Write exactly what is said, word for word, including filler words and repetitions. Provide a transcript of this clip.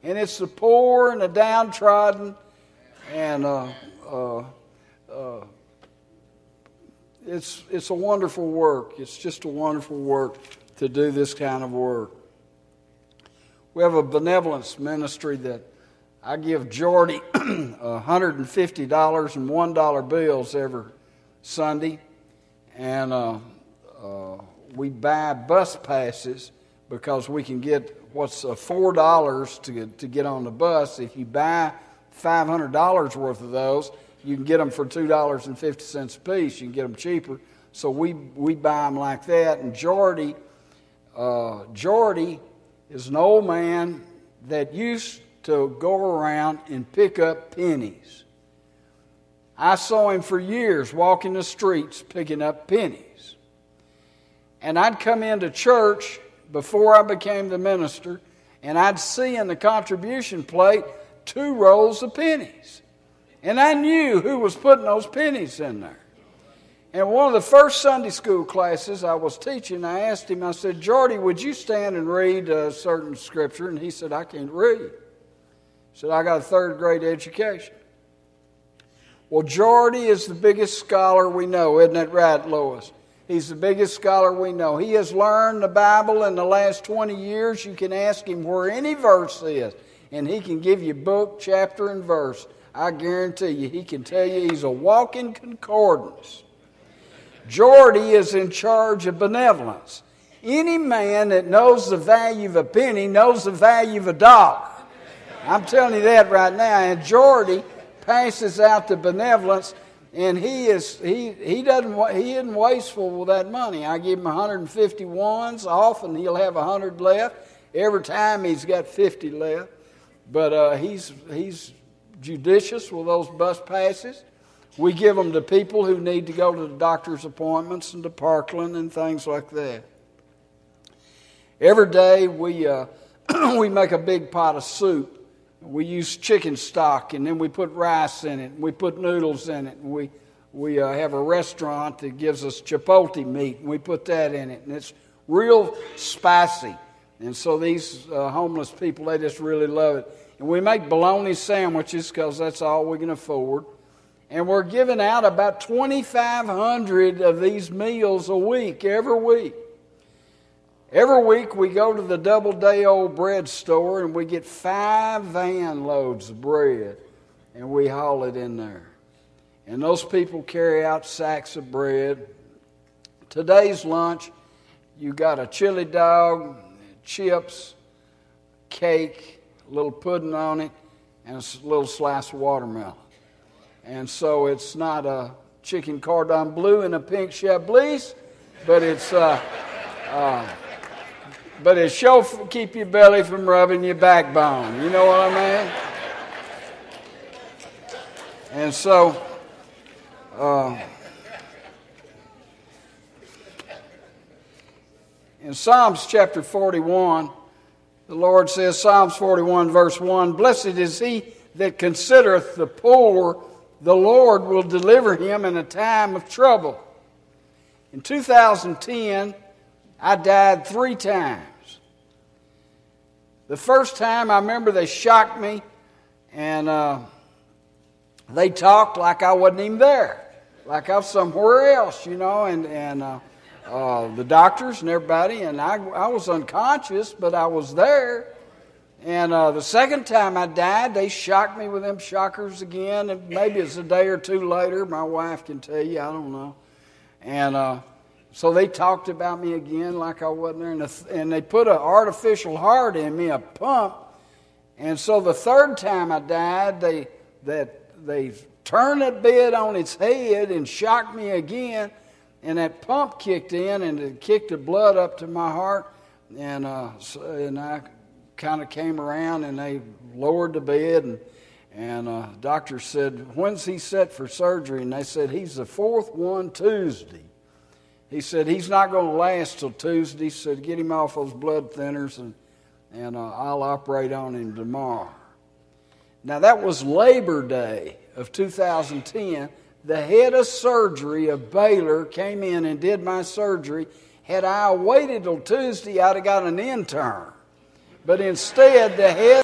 And it's the poor and the downtrodden. And uh, uh, uh, it's, it's a wonderful work. It's just a wonderful work to do this kind of work. We have a benevolence ministry that I give Jordy one hundred fifty dollars and one dollar bills every Sunday. And uh, uh, we buy bus passes because we can get what's uh, four dollars to get, to get on the bus. If you buy five hundred dollars worth of those, you can get them for two dollars and fifty cents a piece. You can get them cheaper. So we, we buy them like that. And Jordy, uh, Jordy is an old man that used to go around and pick up pennies. I saw him for years walking the streets picking up pennies. And I'd come into church before I became the minister, and I'd see in the contribution plate two rolls of pennies. And I knew who was putting those pennies in there. And one of the first Sunday school classes I was teaching, I asked him, I said, Jordy, would you stand and read a certain scripture? And he said, I can't read. He said, I got a third grade education. Well, Jordy is the biggest scholar we know, isn't that right, Lois? He's the biggest scholar we know. He has learned the Bible in the last twenty years. You can ask him where any verse is, and he can give you book, chapter, and verse. I guarantee you, he can tell you he's a walking concordance. Jordy is in charge of benevolence. Any man that knows the value of a penny knows the value of a dollar. I'm telling you that right now. And Jordy passes out the benevolence, and he is he he doesn't he isn't wasteful with that money. I give him one hundred fifty ones. Often he'll have one hundred left. Every time he's got fifty left. But uh, he's he's judicious with those bus passes. We give them to people who need to go to the doctor's appointments and to Parkland and things like that. Every day we uh, we make a big pot of soup. We use chicken stock, and then we put rice in it, and we put noodles in it, and we we uh, have a restaurant that gives us chipotle meat, and we put that in it, and it's real spicy. And so these uh, homeless people, they just really love it. And we make bologna sandwiches because that's all we can afford. And we're giving out about twenty-five hundred of these meals a week, every week. Every week we go to the double-day-old bread store and we get five van loads of bread and we haul it in there. And those people carry out sacks of bread. Today's lunch, you got a chili dog, chips, cake, a little pudding on it, and a little slice of watermelon. And so it's not a chicken cordon bleu and a pink chablis, but it's uh, uh, but it sure keep your belly from rubbing your backbone. You know what I mean? And so uh, in Psalms chapter forty-one, the Lord says, Psalms forty-one verse one, blessed is he that considereth the poor, the Lord will deliver him in a time of trouble. In two thousand ten, I died three times. The first time, I remember they shocked me, and uh, they talked like I wasn't even there, like I was somewhere else, you know, and, and uh, uh, the doctors and everybody, and I, I was unconscious, but I was there. And uh, the second time I died, they shocked me with them shockers again. And maybe it's a day or two later. My wife can tell you. I don't know. And uh, so they talked about me again like I wasn't there. And, the, and they put an artificial heart in me, a pump. And so the third time I died, they that they turned that bed on its head and shocked me again. And that pump kicked in and it kicked the blood up to my heart. And uh, so, and I kind of came around and they lowered the bed, and and uh, doctor said, when's he set for surgery? And they said, he's the fourth one Tuesday. He said, he's not going to last till Tuesday. He said, get him off those blood thinners and, and uh, I'll operate on him tomorrow. Now that was Labor Day of two thousand ten. The head of surgery of Baylor came in and did my surgery. Had I waited till Tuesday, I'd have got an intern. But instead, the head